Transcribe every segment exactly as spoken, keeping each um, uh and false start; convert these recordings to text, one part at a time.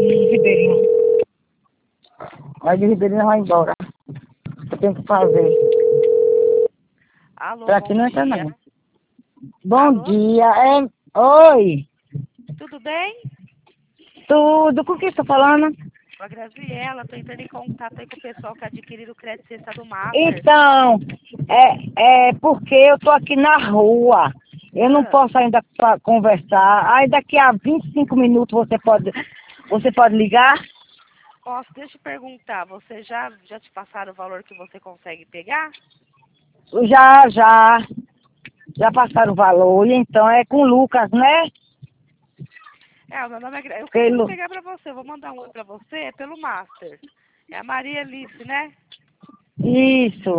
de Ribeirinho. Mas de Ribeirinho vai embora. Eu tenho que fazer. Alô, Pra bom aqui não dia. entra não. Bom Alô? dia. É... Oi. Tudo bem? Tudo. Com quem estou falando? Com a Graziela, tô entrando em contato aí com o pessoal que adquiriram o crédito cesta do Master. Então, é, é porque eu tô aqui na rua. Eu não Ah, posso ainda fa- conversar. Aí daqui a vinte e cinco minutos você pode, você pode ligar? posso, deixa eu perguntar, você já, já te passaram o valor que você consegue pegar? Já, já. Já passaram o valor. E então é com o Lucas, né? É, o meu nome é Gra... Eu consigo Pelo... pegar pra você, eu vou mandar um oi pra você, é pelo Master. É a Maria Alice, né? Isso.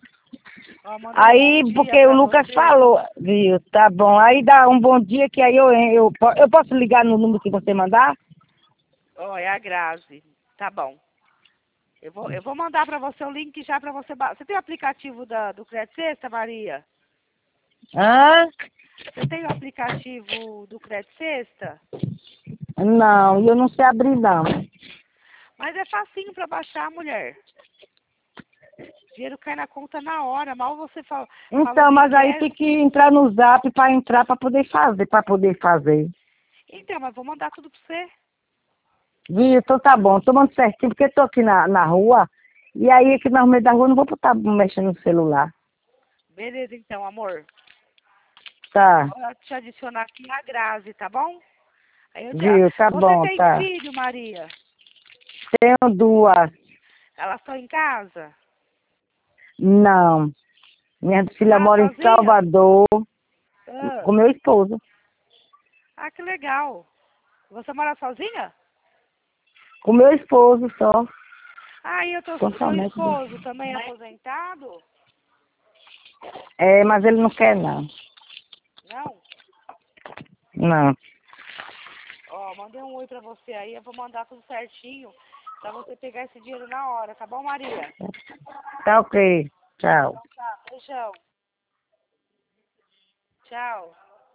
Ó, mandei um bom Aí, dia porque o pra Lucas você. falou, viu? Tá bom. Aí dá um bom dia que aí eu, eu, po- eu posso ligar no número que você mandar? Ó, é a Grazi. Tá bom. Eu vou, eu vou mandar pra você o link já pra você... ba- Você tem o aplicativo da, do Crédito Sexta, Maria? Hã? Você tem o aplicativo do Crédito Sexta? Não, eu não sei abrir, não. Mas é facinho pra baixar, mulher. O dinheiro cai na conta na hora. Mal você fala, fala Então, que mas aí quer. tem que entrar no Zap para entrar para poder fazer, para poder fazer. Então, mas vou mandar tudo pra você. Viu? Então tá bom, tomando certinho, porque eu tô aqui na, na rua, e aí aqui no meio da rua eu não vou estar mexendo no celular. Beleza, então, amor. Tá, Vou te adicionar aqui a Grazi, tá bom? Aí eu te... viu? Tá Você bom, tem tá. filho, Maria? Tenho duas. Elas estão em casa? Não. Minha Você filha mora mora em sozinha? Salvador Ah, com meu esposo. ah, que legal. Você mora sozinha? Com meu esposo só. Ah, e eu tô... o seu Totalmente. esposo também é aposentado? É, mas ele não quer não. Não? Não. Ó, mandei um oi pra você aí, eu vou mandar tudo certinho pra você pegar esse dinheiro na hora, tá bom, Maria? Tá ok. Tchau. Então tá, beijão. Tchau.